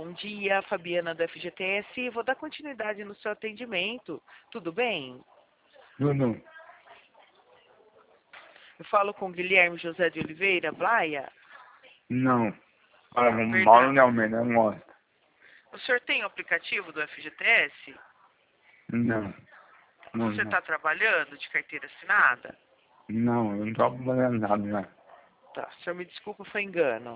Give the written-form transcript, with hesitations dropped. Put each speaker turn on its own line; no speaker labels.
bom dia, Fabiana do FGTS. Vou dar continuidade no seu atendimento. Tudo bem?
Tudo.
Eu falo com Guilherme José de Oliveira, Blaia.
Não. Fala com
Verdade.
Paulo de Almeida, não gosto.
O senhor tem o aplicativo do FGTS?
Não. Não,
Você
não.
está trabalhando de carteira assinada?
Não, eu não tô fazendo nada, né?
Tá, o senhor me desculpa, foi engano.